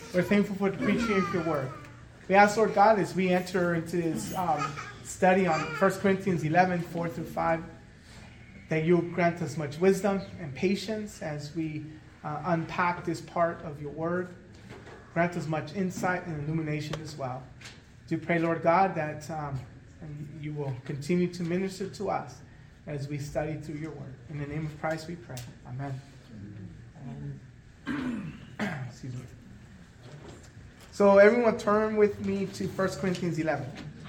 We're thankful for the preaching of your word. We ask, Lord God, as we enter into this study on 1 Corinthians 11, 4 through 5, that you'll grant us much wisdom and patience as we unpack this part of your word. Grant us much insight and illumination as well. Do pray, Lord God, that you will continue to minister to us as we study through your word. In the name of Christ we pray. Amen. Excuse me. So everyone turn with me to 1 Corinthians 11.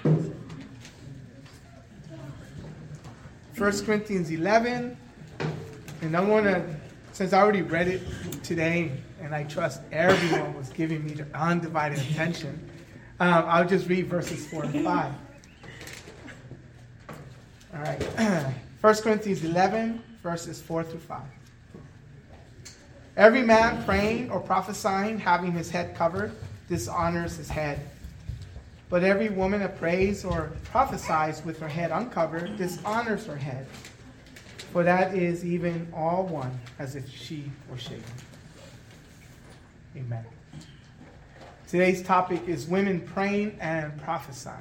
1 Corinthians 11. And I'm going to, since I already read it today, and I trust everyone was giving me their undivided attention, I'll just read verses 4 and 5. All right. 1 Corinthians 11, verses 4 through 5. Every man praying or prophesying, having his head covered, dishonors his head. But every woman that prays or prophesies with her head uncovered dishonors her head. For that is even all one, as if she were shaven. Amen. Today's topic is women praying and prophesying.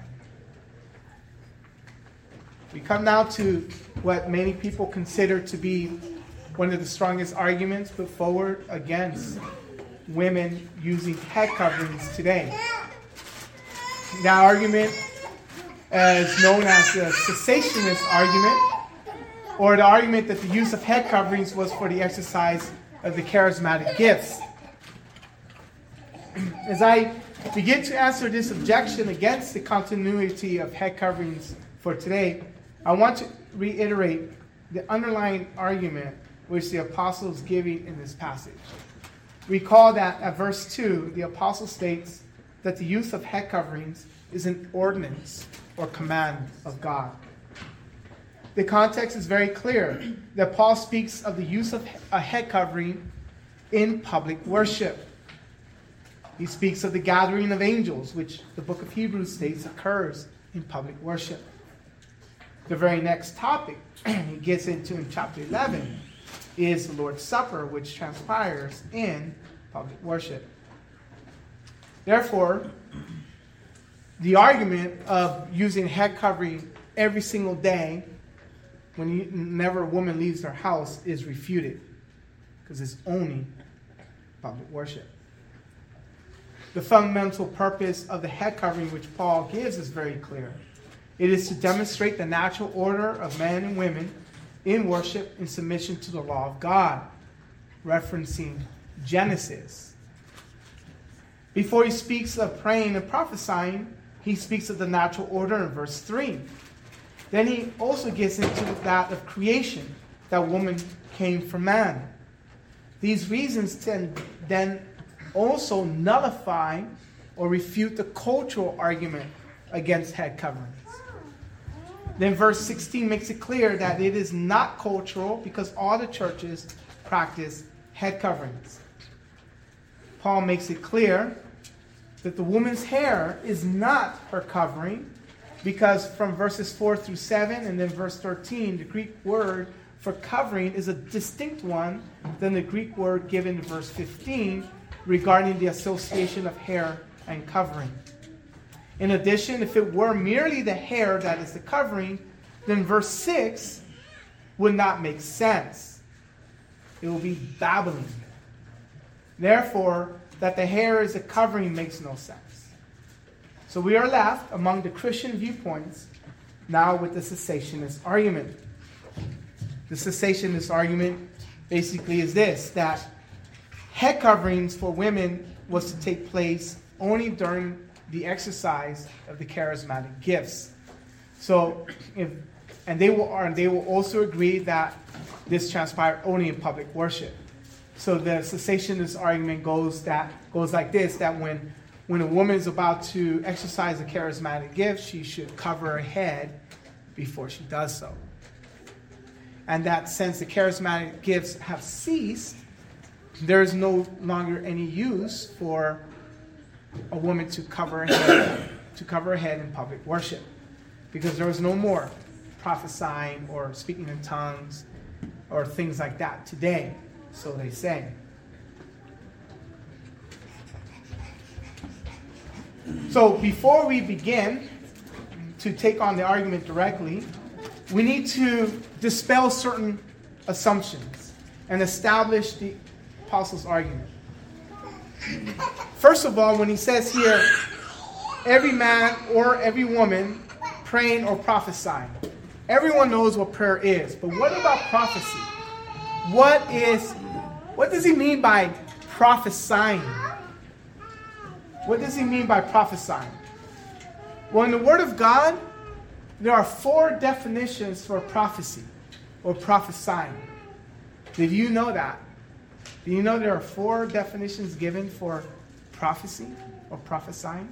We come now to what many people consider to be one of the strongest arguments put forward against women using head coverings today. That argument is known as the cessationist argument, or the argument that the use of head coverings was for the exercise of the charismatic gifts. As I begin to answer this objection against the continuity of head coverings for today, I want to reiterate the underlying argument which the apostle is giving in this passage. Recall that at verse 2, the apostle states that the use of head coverings is an ordinance or command of God. The context is very clear that Paul speaks of the use of a head covering in public worship. He speaks of the gathering of angels, which the book of Hebrews states occurs in public worship. The very next topic he gets into in chapter 11 is the Lord's Supper, which transpires in public worship. Therefore, the argument of using head covering every single day whenever a woman leaves their house is refuted, because it's only public worship. The fundamental purpose of the head covering which Paul gives is very clear. It is to demonstrate the natural order of men and women in worship in submission to the law of God, referencing Genesis. Before he speaks of praying and prophesying, he speaks of the natural order in verse 3. Then he also gets into that of creation, that woman came from man. These reasons then also nullify or refute the cultural argument against head coverings. Then verse 16 makes it clear that it is not cultural because all the churches practice head coverings. Paul makes it clear that the woman's hair is not her covering, because from verses 4 through 7 and then verse 13, the Greek word for covering is a distinct one than the Greek word given in verse 15 regarding the association of hair and covering. In addition, if it were merely the hair that is the covering, then verse 6 would not make sense. It will be babbling. Therefore, that the hair is a covering makes no sense. So we are left among the Christian viewpoints now with the cessationist argument. The cessationist argument basically is this, that head coverings for women was to take place only during the exercise of the charismatic gifts. So, they will also agree that this transpired only in public worship. So the cessationist argument goes like this: that when a woman is about to exercise a charismatic gift, she should cover her head before she does so. And that since the charismatic gifts have ceased, there is no longer any use for a woman to cover her head in public worship, because there is no more prophesying or speaking in tongues or things like that today, so they say. So before we begin to take on the argument directly, we need to dispel certain assumptions and establish the apostle's argument. First of all, when he says here, every man or every woman praying or prophesying, everyone knows what prayer is. But what about prophecy? What does he mean by prophesying? What does he mean by prophesying? Well, in the Word of God, there are 4 definitions for prophecy or prophesying. Did you know that? Do you know there are 4 definitions given for prophecy or prophesying?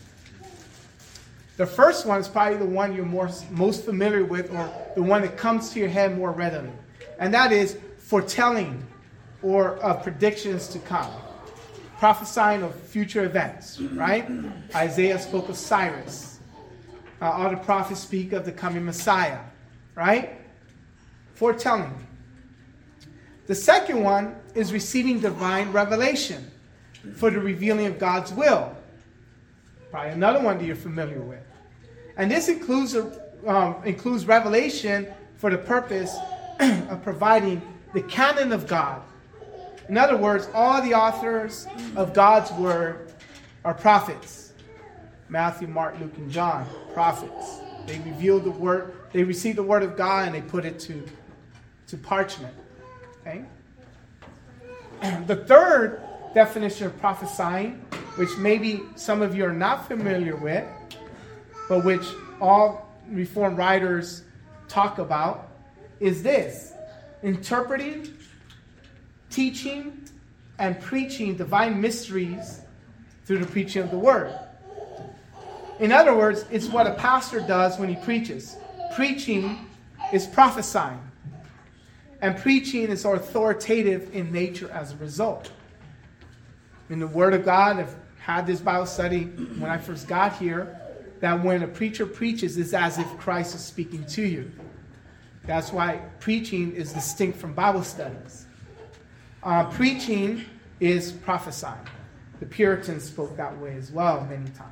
The first one is probably the one you're most familiar with, or the one that comes to your head more readily. And that is foretelling or of predictions to come. Prophesying of future events, right? Isaiah spoke of Cyrus. All the prophets speak of the coming Messiah, right? Foretelling. The second one is receiving divine revelation for the revealing of God's will. Probably another one that you're familiar with. And this includes revelation for the purpose of providing the canon of God. In other words, all the authors of God's word are prophets. Matthew, Mark, Luke, and John, prophets. They revealed the word, they received the word of God and they put it to parchment. Okay? The third definition of prophesying, which maybe some of you are not familiar with, but which all Reformed writers talk about, is this: interpreting, teaching, and preaching divine mysteries through the preaching of the word. In other words, it's what a pastor does when he preaches. Preaching is prophesying. And preaching is authoritative in nature as a result. In the Word of God, I've had this Bible study when I first got here, that when a preacher preaches, it's as if Christ is speaking to you. That's why preaching is distinct from Bible studies. Preaching is prophesying. The Puritans spoke that way as well many times.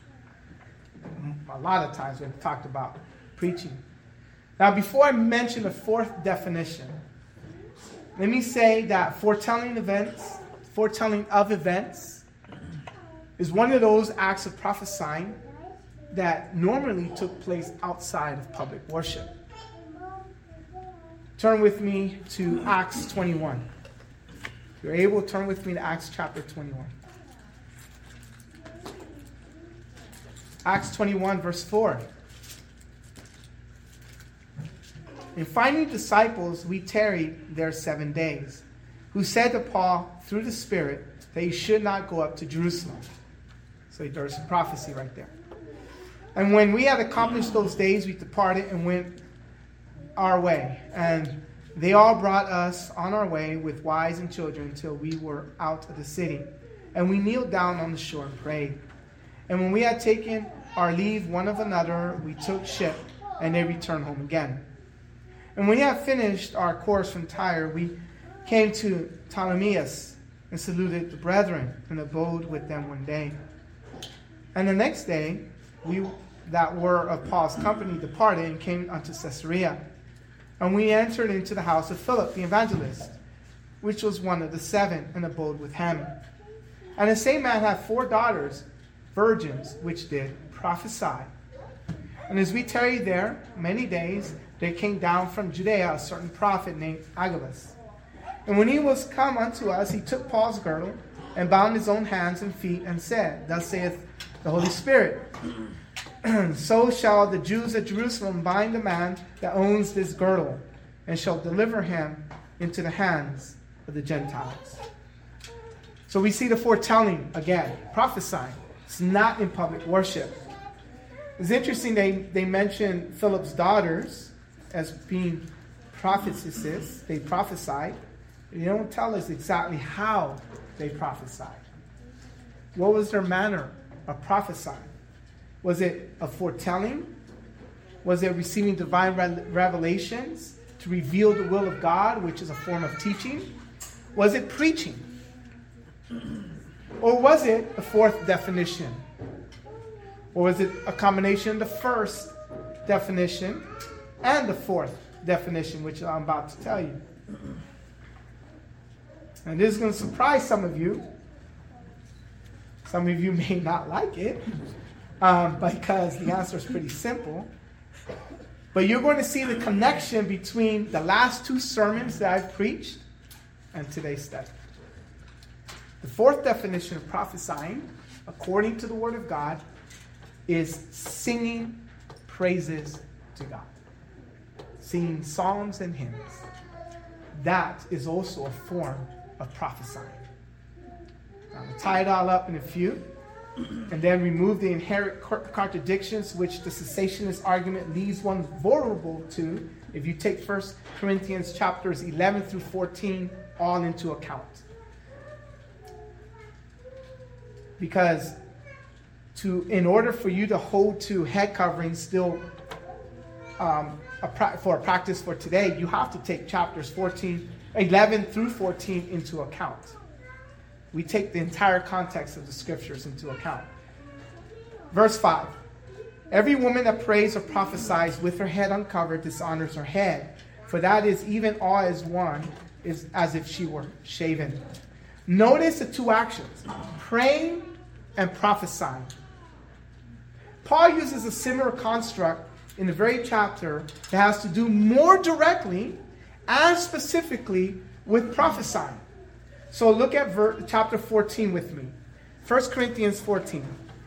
A lot of times we've talked about preaching. Now, before I mention the fourth definition, let me say that foretelling of events, is one of those acts of prophesying that normally took place outside of public worship. Turn with me to Acts 21. If you're able, turn with me to Acts chapter 21. Acts 21, verse 4. In finding disciples, we tarried there 7 days, who said to Paul through the Spirit that he should not go up to Jerusalem. So there's a prophecy right there. And when we had accomplished those days, we departed and went our way. And they all brought us on our way with wives and children until we were out of the city. And we kneeled down on the shore and prayed. And when we had taken our leave one of another, we took ship, and they returned home again. And when we had finished our course from Tyre, we came to Ptolemais and saluted the brethren and abode with them one day. And the next day, we that were of Paul's company departed and came unto Caesarea. And we entered into the house of Philip the evangelist, which was one of the 7, and abode with him. And the same man had 4 daughters, virgins, which did prophesy. And as we tarried there many days, there came down from Judea a certain prophet named Agabus. And when he was come unto us, he took Paul's girdle and bound his own hands and feet and said, Thus saith the Holy Spirit, So shall the Jews at Jerusalem bind the man that owns this girdle, and shall deliver him into the hands of the Gentiles. So we see the foretelling again, prophesying. It's not in public worship. It's interesting they mention Philip's daughters as being prophetesses. They prophesied. They don't tell us exactly how they prophesied. What was their manner of prophesying? Was it a foretelling? Was it receiving divine revelations to reveal the will of God, which is a form of teaching? Was it preaching? Or was it the fourth definition? Or was it a combination of the first definition and the fourth definition, which I'm about to tell you? And this is going to surprise some of you. Some of you may not like it, because the answer is pretty simple. But you're going to see the connection between the last two sermons that I've preached and today's study. The fourth definition of prophesying, according to the Word of God, is singing praises to God. Singing psalms and hymns. That is also a form of prophesying. Now, we'll tie it all up in a few, and then remove the inherent contradictions which the cessationist argument leaves one vulnerable to if you take 1 Corinthians chapters 11 through 14 all into account. Because in order for you to hold to head covering still for a practice for today, you have to take chapters 11 through 14 into account. We take the entire context of the scriptures into account. Verse 5. Every woman that prays or prophesies with her head uncovered dishonors her head, for that is even all as one is as if she were shaven. Notice the two actions, praying and prophesying. Paul uses a similar construct in the very chapter that has to do more directly and specifically with prophesying. So look at chapter 14 with me. 1 Corinthians 14.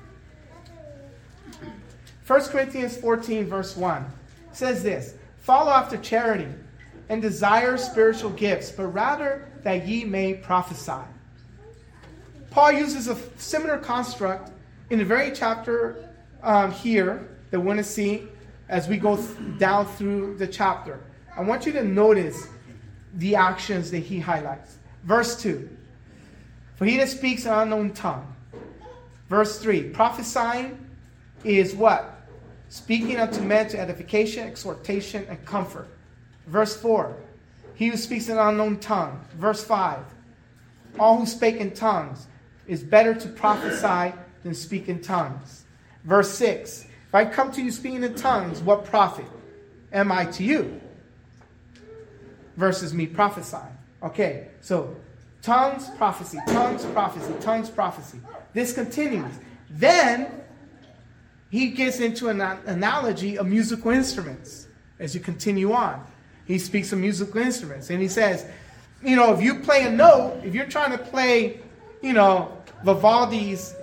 1 Corinthians 14 verse 1 says this, follow after charity and desire spiritual gifts, but rather that ye may prophesy. Paul uses a similar construct in the very chapter here that we're going to see as we go down through the chapter. I want you to notice the actions that he highlights. Verse 2, for he that speaks an unknown tongue. Verse 3, prophesying is what? Speaking unto men to edification, exhortation, and comfort. Verse 4, he who speaks an unknown tongue. Verse 5, all who spake in tongues is better to prophesy than speak in tongues. Verse 6, if I come to you speaking in tongues, what profit am I to you? Versus me prophesying. Okay, so tongues, prophecy, tongues, prophecy, tongues, prophecy. This continues. Then he gets into an analogy of musical instruments as you continue on. He speaks of musical instruments and he says, if you play a note, if you're trying to play, Vivaldi's,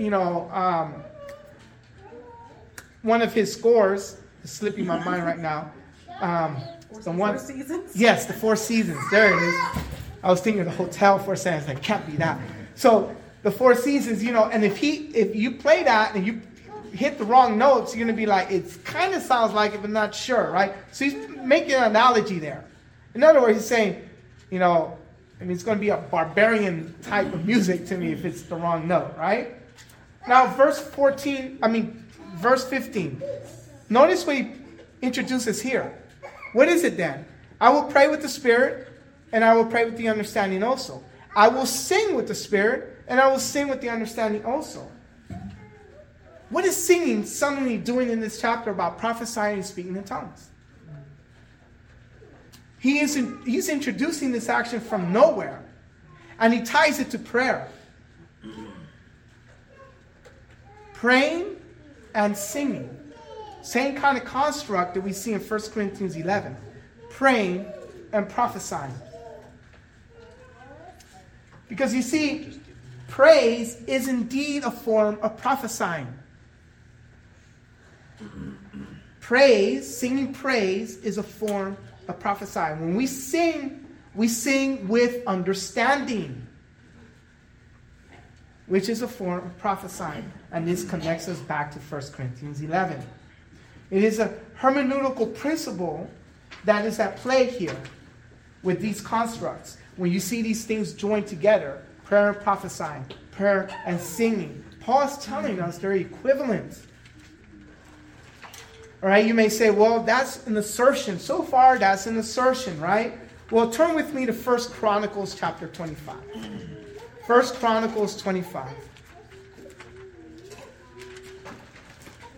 one of his scores, it's slipping my mind right now. Four Seasons? Yes, the Four Seasons. There it is. I was thinking of the hotel for a second. It can't be that. So the Four Seasons, and if you play that and you hit the wrong notes, you're going to be like, it kind of sounds like it, but not sure, right? So he's making an analogy there. In other words, he's saying, it's going to be a barbarian type of music to me if it's the wrong note, right? Now, verse 15. Notice what he introduces here. What is it then? I will pray with the Spirit, and I will pray with the understanding also. I will sing with the Spirit, and I will sing with the understanding also. What is singing suddenly doing in this chapter about prophesying and speaking in tongues? He's introducing this action from nowhere, and he ties it to prayer. Praying and singing. Same kind of construct that we see in 1 Corinthians 11. Praying and prophesying. Because you see, praise is indeed a form of prophesying. Singing praise is a form of prophesying. When we sing with understanding, which is a form of prophesying. And this connects us back to 1 Corinthians 11. It is a hermeneutical principle that is at play here with these constructs. When you see these things joined together, prayer and prophesying, prayer and singing, Paul's telling us they're equivalent. All right, you may say, well, that's an assertion. So far, that's an assertion, right? Well, turn with me to 1 Chronicles chapter 25. 1 Chronicles 25.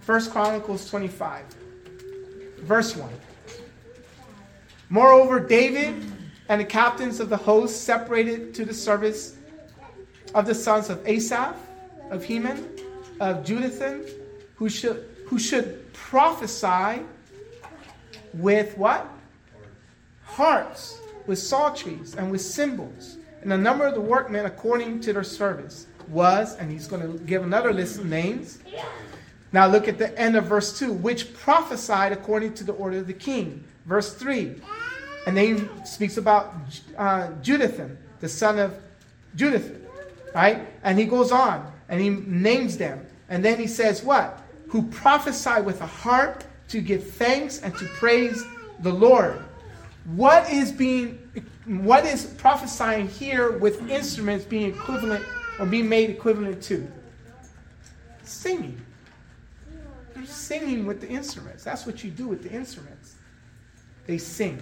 1 Chronicles 25, verse 1. Moreover, David and the captains of the host separated to the service of the sons of Asaph, of Heman, of Jeduthun, who should prophesy with what? Harps, with psalteries, and with cymbals. And the number of the workmen according to their service was, and he's going to give another list of names. Now look at the end of verse 2, which prophesied according to the order of the king. Verse 3, and then he speaks about Jeduthun, the son of Jeduthun, right? And he goes on, and he names them. And then he says what? Who prophesy with a harp to give thanks and to praise the Lord. What is prophesying here with instruments being equivalent or being made equivalent to? Singing. They're singing with the instruments. That's what you do with the instruments. They sing.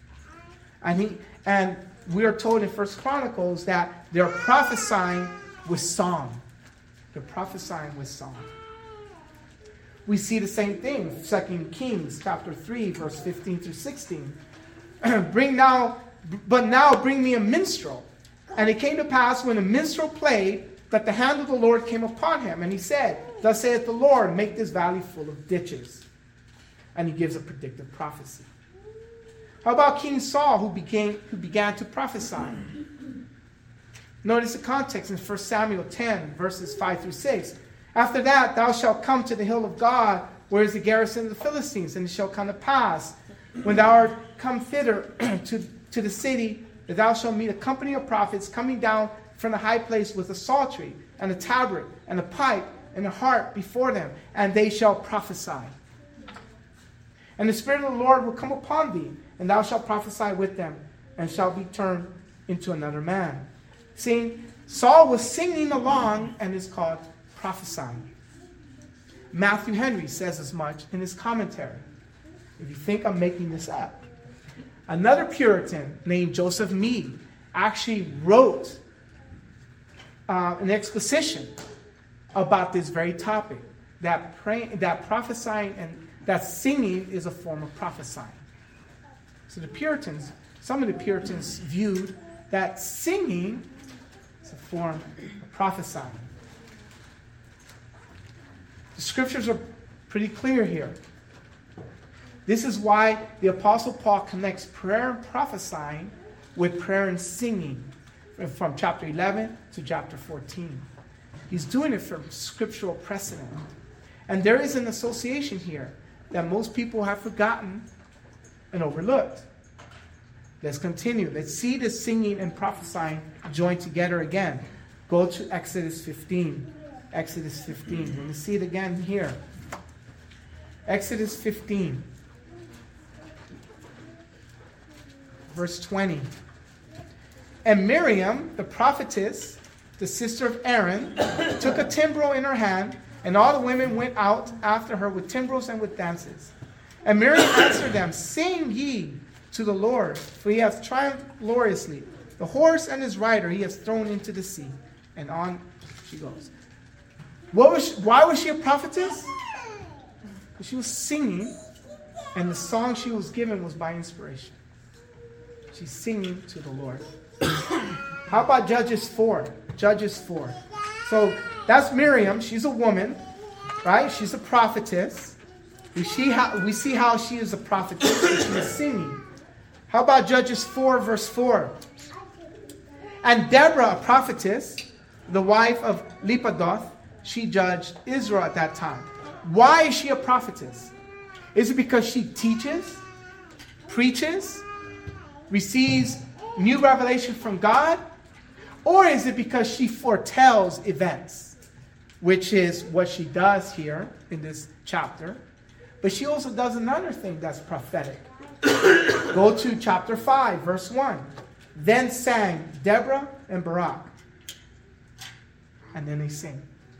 And we are told in 1 Chronicles that they're prophesying with song. They're prophesying with song. We see the same thing, 2 Kings chapter 3, verse 15 through 16. Bring me a minstrel. And it came to pass when the minstrel played that the hand of the Lord came upon him. And he said, thus saith the Lord, make this valley full of ditches. And he gives a predictive prophecy. How about King Saul, who began to prophesy? Notice the context in 1 Samuel 10, verses 5 through 6. After that, thou shalt come to the hill of God, where is the garrison of the Philistines. And it shall come to pass, when thou art come thither to the city, that thou shalt meet a company of prophets coming down from the high place with a psaltery, and a tabret, and a pipe, and a harp before them, and they shall prophesy. And the Spirit of the Lord will come upon thee, and thou shalt prophesy with them, and shalt be turned into another man. See, Saul was singing along, and is called prophesying. Matthew Henry says as much in his commentary. If you think I'm making this up. Another Puritan named Joseph Mead actually wrote an exposition about this very topic, that prophesying and that singing is a form of prophesying. So some of the Puritans viewed that singing is a form of prophesying. The scriptures are pretty clear here. This is why the Apostle Paul connects prayer and prophesying with prayer and singing from chapter 11 to chapter 14. He's doing it from scriptural precedent. And there is an association here that most people have forgotten and overlooked. Let's continue. Let's see the singing and prophesying joined together again. Go to Exodus 15. Exodus 15. Let me see it again here. Exodus 15. Verse 20. And Miriam, the prophetess, the sister of Aaron, took a timbrel in her hand, and all the women went out after her with timbrels and with dances. And Miriam answered them, sing ye to the Lord, for he hath triumphed gloriously. The horse and his rider he has thrown into the sea. And on she goes. Why was she a prophetess? She was singing, and the song she was given was by inspiration. She's singing to the Lord. How about Judges 4? Judges 4. So that's Miriam. She's a woman, right? She's a prophetess. We see how she is a prophetess. She is singing. How about Judges 4, verse 4? And Deborah, a prophetess, the wife of Lapidoth, she judged Israel at that time. Why is she a prophetess? Is it because she teaches, preaches, receives new revelation from God? Or is it because she foretells events, which is what she does here in this chapter? But she also does another thing that's prophetic. Go to chapter 5, verse 1. Then sang Deborah and Barak. And then they sing.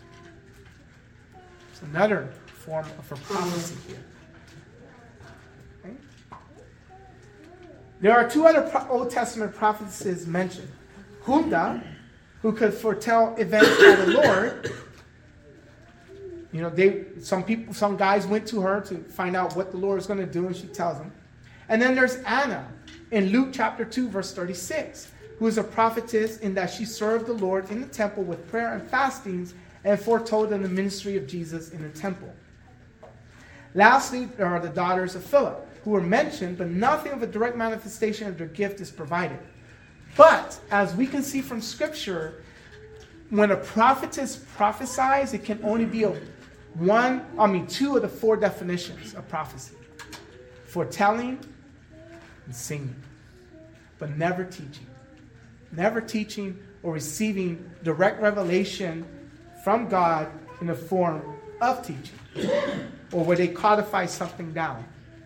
It's another form of a prophecy here. Okay? There are two other Old Testament prophetesses mentioned. Huldah, who could foretell events by the Lord, some guys went to her to find out what the Lord is going to do, and she tells them. And then there's Anna in Luke chapter 2, verse 36, who is a prophetess in that she served the Lord in the temple with prayer and fastings and foretold in the ministry of Jesus in the temple. Lastly, there are the daughters of Philip, who were mentioned, but nothing of a direct manifestation of their gift is provided. But, as we can see from Scripture, when a prophetess prophesies, it can only be two of the four definitions of prophecy. Foretelling and singing, but never teaching. Never teaching or receiving direct revelation from God in the form of teaching, or where they codify something down.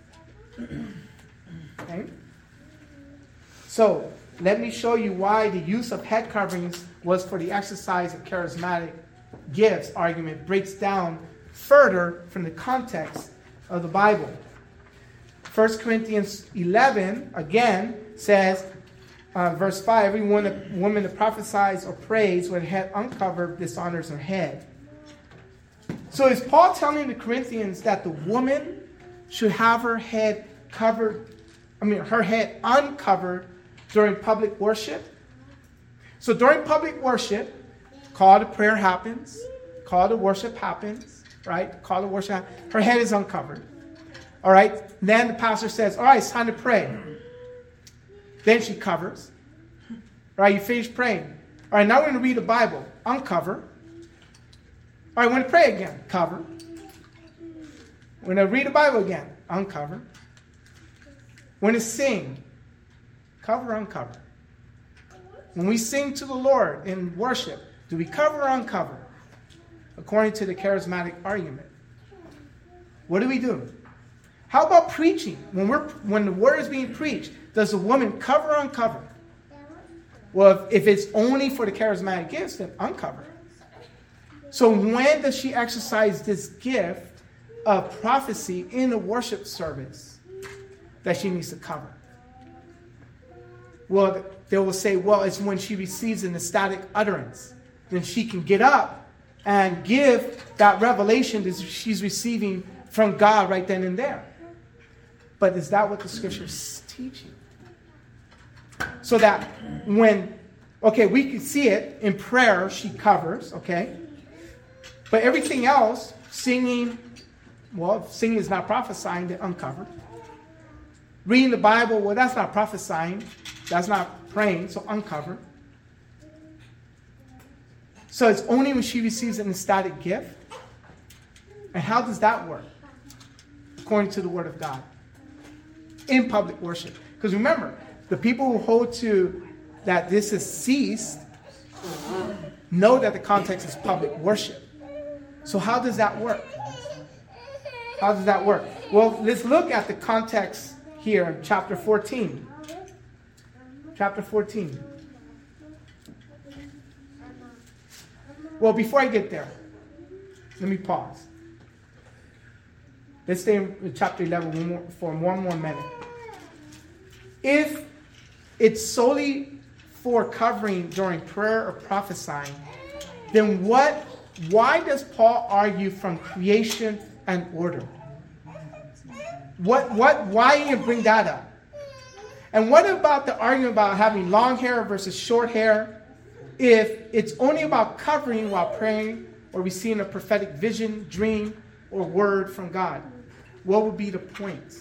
Okay? So, let me show you why the use of head coverings was for the exercise of charismatic gifts argument breaks down further from the context of the Bible. 1 Corinthians 11, again, says, verse 5, every woman that prophesies or prays with her head uncovered dishonors her head. So is Paul telling the Corinthians that the woman should have her head uncovered during public worship? So during public worship, call to prayer happens, call to worship happens, right? Call to worship, her head is uncovered. All right, then the pastor says, all right, it's time to pray. Then she covers. All right, you finish praying. All right, now we're going to read the Bible. Uncover. All right, we're going to pray again. Cover. We're going to read the Bible again. Uncover. We're going to sing. Cover, uncover. When we sing to the Lord in worship, do we cover or uncover? According to the charismatic argument. What do we do? How about preaching? When the word is being preached, does the woman cover or uncover? Well, if it's only for the charismatic gifts, then uncover. So when does she exercise this gift of prophecy in the worship service that she needs to cover? Well, they will say, well, it's when she receives an ecstatic utterance. Then she can get up and give that revelation that she's receiving from God right then and there. But is that what the Scripture is teaching? So that we can see it in prayer, she covers, okay? But everything else, singing is not prophesying, they uncover. Reading the Bible, well, that's not prophesying, that's not praying, so uncover. So it's only when she receives an ecstatic gift. And how does that work? According to the Word of God. In public worship. Because remember, the people who hold to that this has ceased know that the context is public worship. So how does that work? How does that work? Well, let's look at the context here in chapter 14. Chapter 14. Well, before I get there, let me pause. Let's stay in chapter 11 for one more minute. If it's solely for covering during prayer or prophesying, then why does Paul argue from creation and order? Why do you bring that up? And what about the argument about having long hair versus short hair? If it's only about covering while praying or receiving a prophetic vision, dream, or word from God, what would be the point?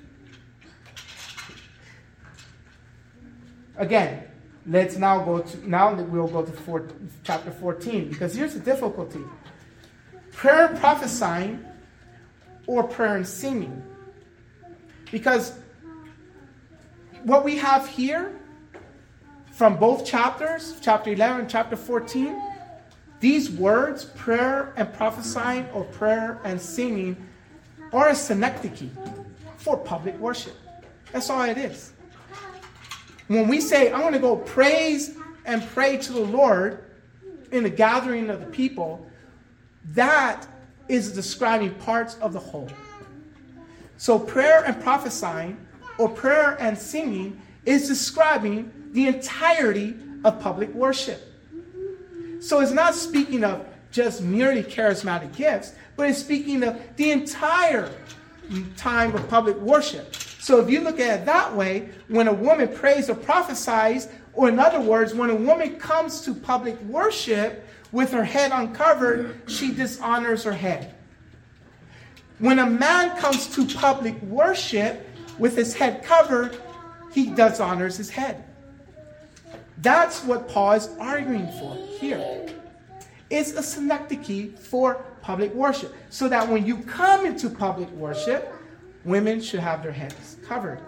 Again, we'll go to chapter 14, because here's the difficulty. Prayer and prophesying or prayer and singing. Because what we have here from both chapters, chapter 11 and chapter 14, these words, prayer and prophesying or prayer and singing, are a synecdoche for public worship. That's all it is. When we say, I'm going to go praise and pray to the Lord in the gathering of the people, that is describing parts of the whole. So prayer and prophesying or prayer and singing is describing the entirety of public worship. So it's not speaking of just merely charismatic gifts, but it's speaking of the entire time of public worship. So if you look at it that way, when a woman prays or prophesies, or in other words, when a woman comes to public worship with her head uncovered, she dishonors her head. When a man comes to public worship with his head covered, he dishonors his head. That's what Paul is arguing for here. It's a synecdoche for public worship, so that when you come into public worship, women should have their heads covered.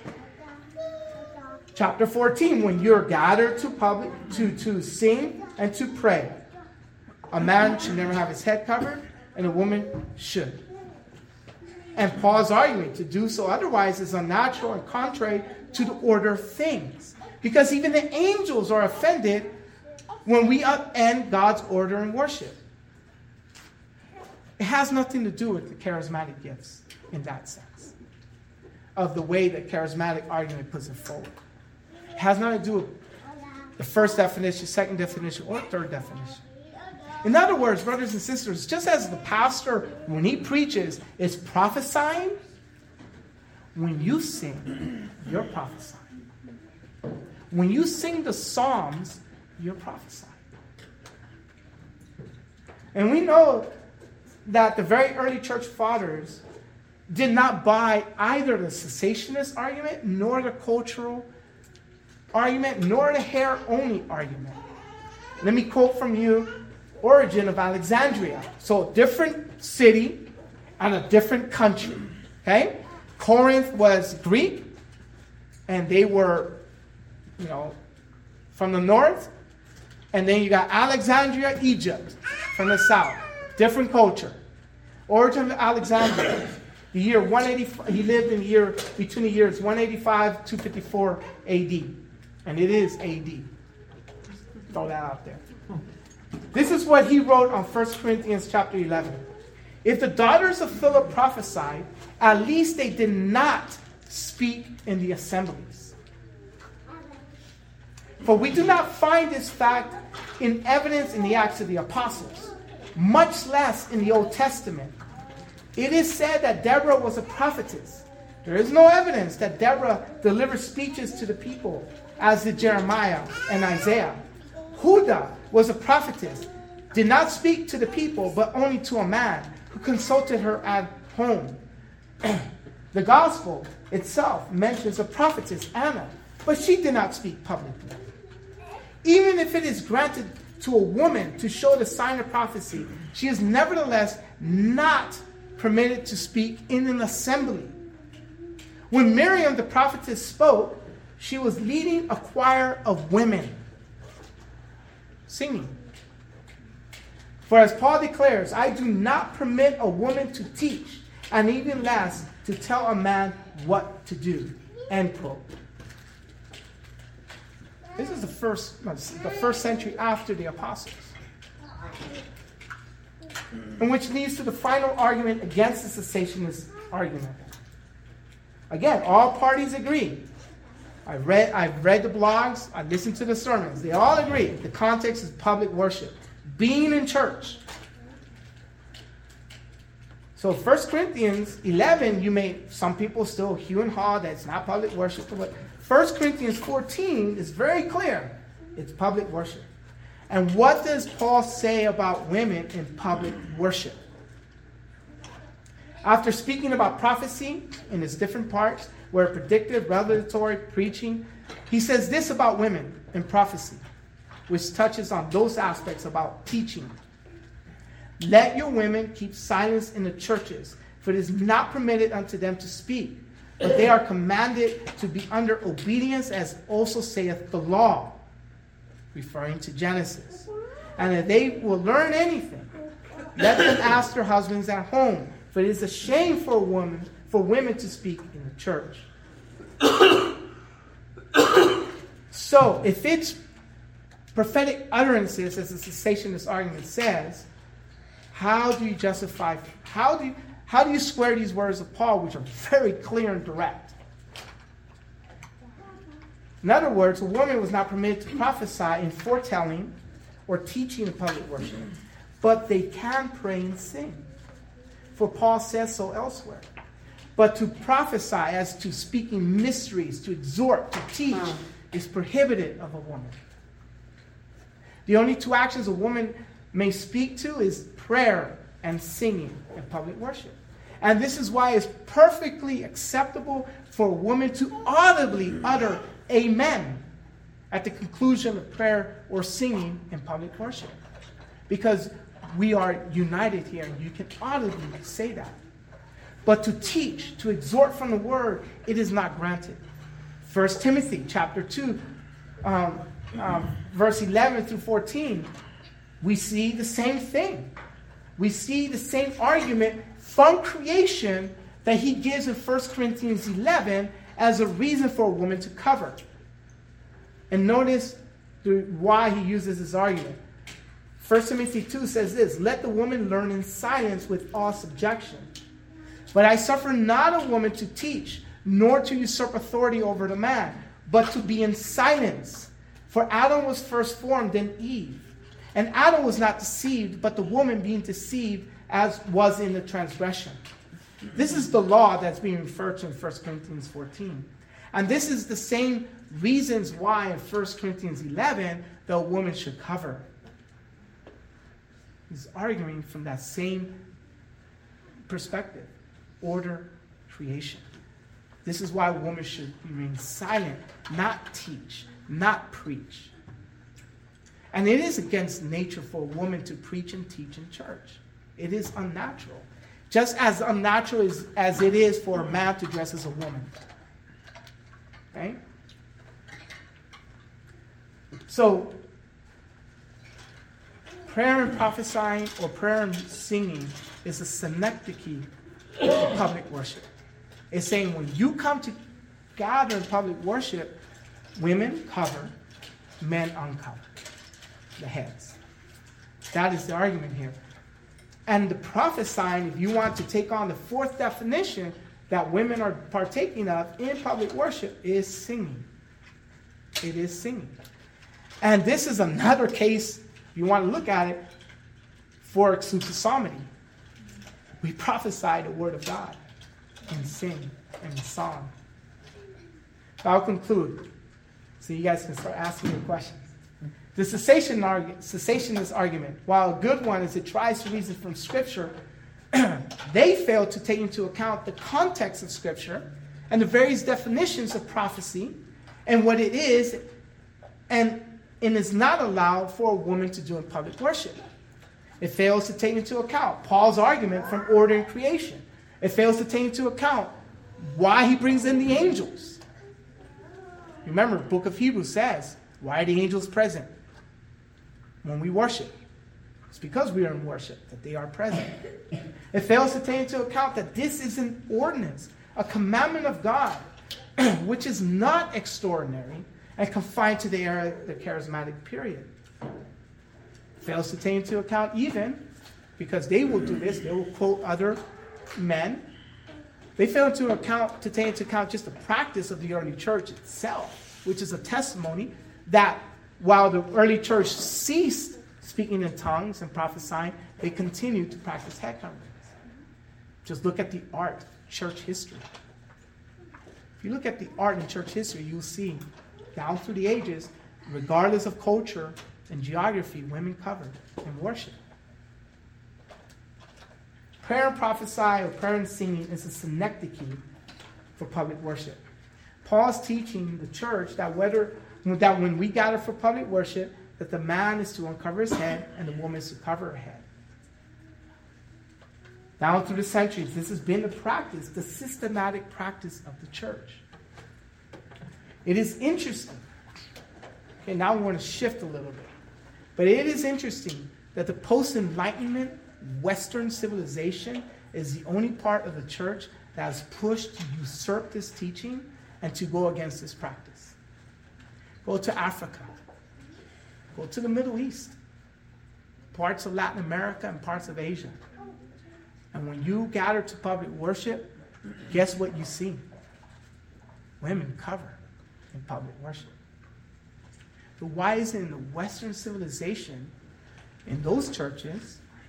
Chapter 14, when you're gathered to sing and to pray, a man should never have his head covered, and a woman should. And Paul's arguing to do so otherwise is unnatural and contrary to the order of things. Because even the angels are offended when we upend God's order in worship. It has nothing to do with the charismatic gifts in that sense, of the way that charismatic argument puts it forward. It has nothing to do with the first definition, second definition, or third definition. In other words, brothers and sisters, just as the pastor, when he preaches, is prophesying, when you sing, you're prophesying. When you sing the Psalms, you're prophesying. And we know that the very early church fathers did not buy either the cessationist argument, nor the cultural argument, nor the hair-only argument. Let me quote from you Origen of Alexandria. So, different city and a different country. Okay? Corinth was Greek, and they were, from the north. And then you got Alexandria, Egypt, from the south. Different culture. Origen of Alexandria, the year 185, he lived in between the years 185 to 254 AD. And it is AD. Throw that out there. This is what he wrote on 1 Corinthians chapter 11. If the daughters of Philip prophesied, at least they did not speak in the assemblies. For we do not find this fact in evidence in the Acts of the Apostles, much less in the Old Testament. It is said that Deborah was a prophetess. There is no evidence that Deborah delivered speeches to the people, as did Jeremiah and Isaiah. Huda was a prophetess, did not speak to the people, but only to a man who consulted her at home. The gospel itself mentions a prophetess, Anna, but she did not speak publicly. Even if it is granted to a woman to show the sign of prophecy, she is nevertheless not permitted to speak in an assembly. When Miriam the prophetess spoke, she was leading a choir of women singing. For as Paul declares, I do not permit a woman to teach, and even less to tell a man what to do. End quote. This is the first century after the apostles. And which leads to the final argument against the cessationist argument. Again, all parties agree. I've read the blogs, I listened to the sermons. They all agree. The context is public worship. Being in church. So 1 Corinthians 11, some people still hew and haw that it's not public worship. But 1 Corinthians 14 is very clear. It's public worship. And what does Paul say about women in public worship? After speaking about prophecy in its different parts, where predictive, revelatory, preaching, he says this about women in prophecy, which touches on those aspects about teaching. Let your women keep silence in the churches, for it is not permitted unto them to speak, but they are commanded to be under obedience, as also saith the law, referring to Genesis. And if they will learn anything, let them ask their husbands at home, for it is a shame for women to speak in the church. So, if it's prophetic utterances, as the cessationist argument says, how do you justify, how do you square these words of Paul, which are very clear and direct? In other words, a woman was not permitted to prophesy in foretelling or teaching in public worship. but they can pray and sing. For Paul says so elsewhere. But to prophesy, as to speaking mysteries, to exhort, to teach, is prohibited of a woman. The only two actions a woman may speak to is prayer and singing in public worship. And this is why it's perfectly acceptable for a woman to audibly utter amen at the conclusion of prayer or singing in public worship. Because we are united here, and you can audibly say that. But to teach, to exhort from the word, it is not granted. 1 Timothy chapter 2, verse 11 through 14, we see the same thing. We see the same argument from creation that he gives in 1 Corinthians 11 as a reason for a woman to cover. And notice why he uses this argument. 1 Timothy 2 says this, "Let the woman learn in silence with all subjection. But I suffer not a woman to teach, nor to usurp authority over the man, but to be in silence. For Adam was first formed, then Eve. And Adam was not deceived, but the woman being deceived as was in the transgression." This is the law that's being referred to in 1 Corinthians 14. And this is the same reasons why in 1 Corinthians 11 the woman should cover. He's arguing from that same perspective. Order, creation. This is why a woman should remain silent, not teach, not preach. And it is against nature for a woman to preach and teach in church. It is unnatural. Just as unnatural as it is for a man to dress as a woman. Okay? So, prayer and prophesying or prayer and singing is a synecdoche of public worship. It's saying when you come to gather in public worship, women cover, men uncover the heads. That is the argument here. And the prophesying, if you want to take on the fourth definition that women are partaking of in public worship, is singing. It is singing. And this is another case, if you want to look at it, for exclusive psalmody. We prophesy the word of God and sing and song. I'll conclude so you guys can start asking your questions. The cessationist argument, while a good one as it tries to reason from Scripture, they fail to take into account the context of Scripture and the various definitions of prophecy and what it is and is not allowed for a woman to do in public worship. It fails to take into account Paul's argument from order and creation. It fails to take into account why he brings in the angels. Remember, the book of Hebrews says, why are the angels present when we worship? It's because we are in worship that they are present. It fails to take into account that this is an ordinance, a commandment of God, which is not extraordinary and confined to the era of the charismatic period. It fails to take into account even, because they will do this, they will quote other men. They fail to take into account just the practice of the early church itself, which is a testimony that while the early church ceased speaking in tongues and prophesying, they continued to practice head coverings. Just look at the art, church history. If you look at the art in church history, you'll see down through the ages, regardless of culture and geography, women covered in worship. Prayer and prophesy or prayer and singing is a synecdoche for public worship. Paul's teaching the church that when we gather for public worship, that the man is to uncover his head and the woman is to cover her head. Down through the centuries, this has been the practice, the systematic practice of the church. It is interesting. Okay, now we want to shift a little bit. But it is interesting that the post-Enlightenment Western civilization is the only part of the church that has pushed to usurp this teaching and to go against this practice. Go to Africa. Go to the Middle East. Parts of Latin America and parts of Asia. And when you gather to public worship, guess what you see? Women cover in public worship. But why is it in the Western civilization, in those churches,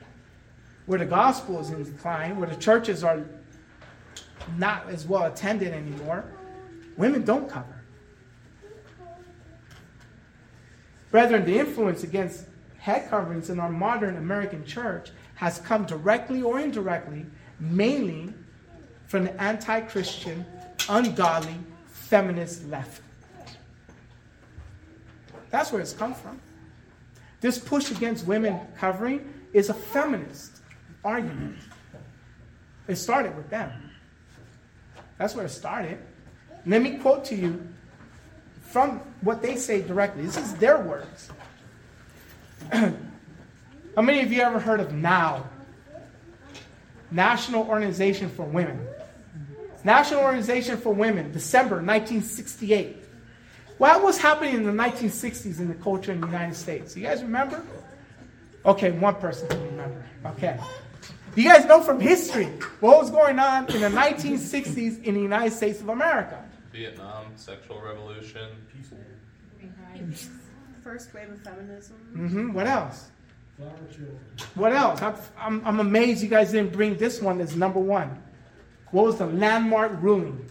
where the gospel is in decline, where the churches are not as well attended anymore, women don't cover. Brethren, the influence against head coverings in our modern American church has come directly or indirectly, mainly from the anti-Christian, ungodly, feminist left. That's where it's come from. This push against women covering is a feminist argument. It started with them. That's where it started. Let me quote to you from what they say directly. This is their words. How many of you ever heard of NOW? National Organization for Women. National Organization for Women, December 1968. What was happening in the 1960s in the culture in the United States? You guys remember? Okay, one person can remember. Okay. You guys know from history what was going on in the 1960s in the United States of America? Vietnam, sexual revolution. First wave of feminism. What else? What else? I'm amazed you guys didn't bring this one as number one. What was the landmark ruling?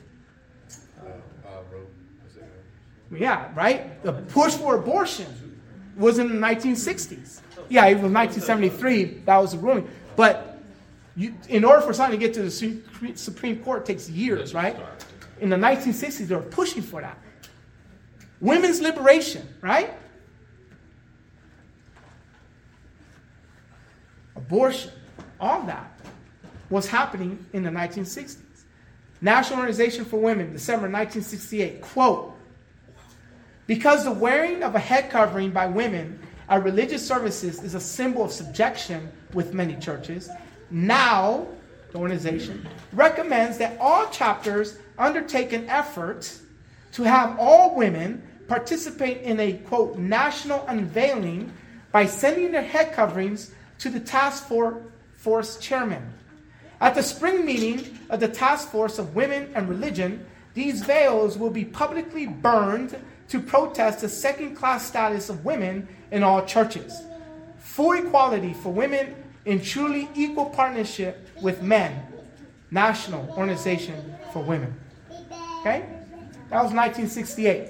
Yeah, right? The push for abortion was in the 1960s. Yeah, it was 1973. That was the ruling. But in order for something to get to the Supreme Court, it takes years, right? In the 1960s, they were pushing for that. Women's liberation, right? Abortion, all that was happening in the 1960s. National Organization for Women, December 1968, quote, because the wearing of a head covering by women at religious services is a symbol of subjection with many churches, NOW, the organization, recommends that all chapters undertake an effort to have all women participate in a, quote, national unveiling by sending their head coverings to the task force chairman. At the spring meeting of the Task Force of Women and Religion, these veils will be publicly burned to protest the second-class status of women in all churches. Full equality for women in truly equal partnership with men. National Organization for Women. Okay? That was 1968.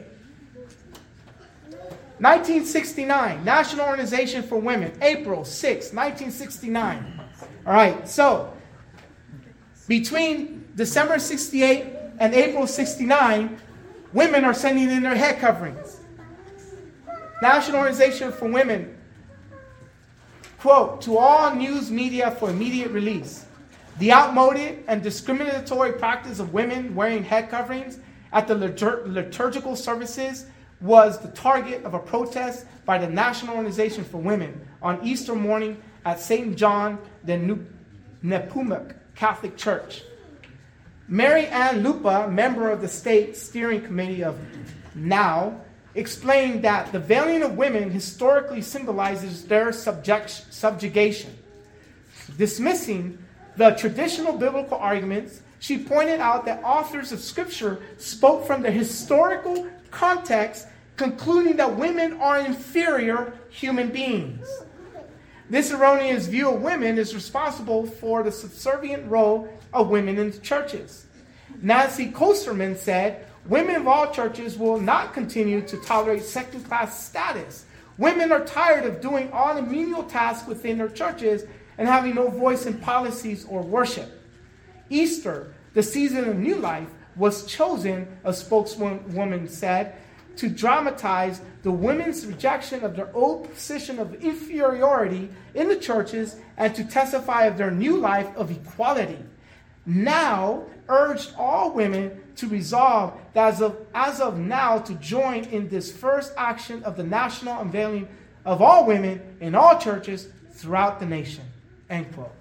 1969, National Organization for Women, April 6, 1969. All right, so between December 68 and April 69, women are sending in their head coverings. National Organization for Women, quote, to all news media for immediate release. The outmoded and discriminatory practice of women wearing head coverings at the liturgical services was the target of a protest by the National Organization for Women on Easter morning at St. John the Nepomuk Catholic Church. Mary Ann Lupa, member of the State Steering Committee of NOW, explained that the veiling of women historically symbolizes their subjugation. Dismissing the traditional biblical arguments, she pointed out that authors of Scripture spoke from the historical context, concluding that women are inferior human beings. This erroneous view of women is responsible for the subservient role of women in the churches. Nancy Kosterman said, women of all churches will not continue to tolerate second-class status. Women are tired of doing all the menial tasks within their churches and having no voice in policies or worship. Easter, the season of new life, was chosen, a spokeswoman said, to dramatize the women's rejection of their old position of inferiority in the churches and to testify of their new life of equality. Now urged all women to resolve that as of now to join in this first action of the national unveiling of all women in all churches throughout the nation. End quote.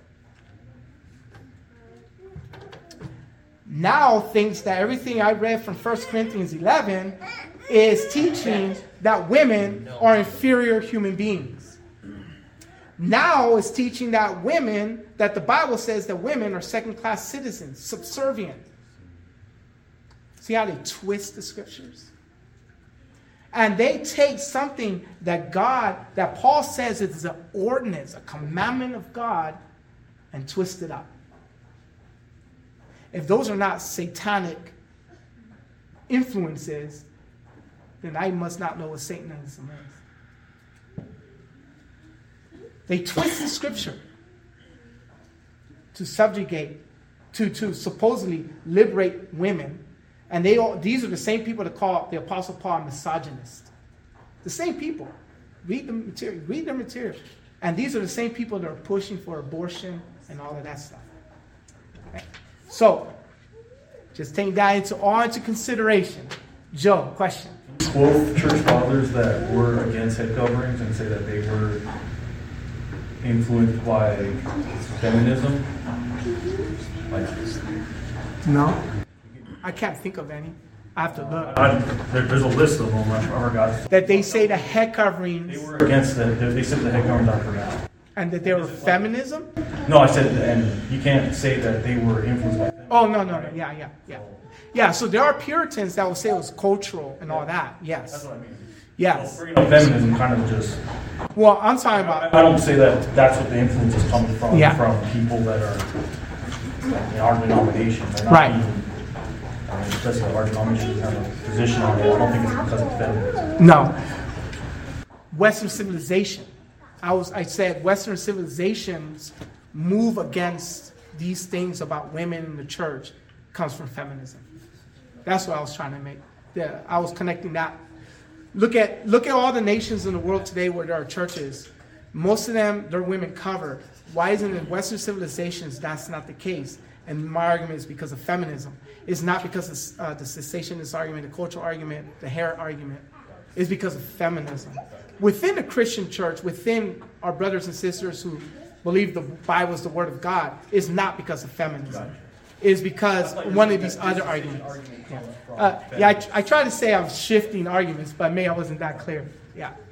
Now thinks that everything I read from 1 Corinthians 11 is teaching that women are inferior human beings. Now is teaching that women, that the Bible says that women are second-class citizens, subservient. See how they twist the scriptures? And they take something that Paul says is an ordinance, a commandment of God, and twisted up. If those are not satanic influences, then I must not know what Satanism is. They twist the scripture to subjugate, to supposedly liberate women. And these are the same people that call the Apostle Paul a misogynist. The same people. Read their material. And these are the same people that are pushing for abortion and all of that stuff. Okay. So, just take that into consideration. Joe, question. Quote church fathers that were against head coverings and say that they were influenced by feminism? No. I can't think of any. I have to look. There's a list of them. I forgot. That they say the head coverings. They were against they said the head coverings are for now. And that they were feminism? No, I said, and you can't say that they were influenced by feminism. Oh, no. Yeah. Yeah, so there are Puritans that will say it was cultural and all that. Yes. That's what I mean. Yes. So bringing up feminism kind of just... Well, I'm talking about... I don't say that that's what the influence is coming from, Yeah. from people that are in our denomination. They're not Right. even, because our denomination has a position on it. I don't think it's because of feminism. No. Western civilization. I said Western civilizations move against these things about women in the church comes from feminism. That's what I was trying to make. I was connecting that. Look at all the nations in the world today where there are churches. Most of them, their women covered. Why isn't in Western civilizations that's not the case? And my argument is because of feminism. It's not because of the cessationist argument, the cultural argument, the hair argument. It's because of feminism. Within the Christian church, within our brothers and sisters who believe the Bible is the Word of God, it's not because of feminism. It's because one of these other arguments. I try to say I'm shifting arguments, but maybe I wasn't that clear. Yeah.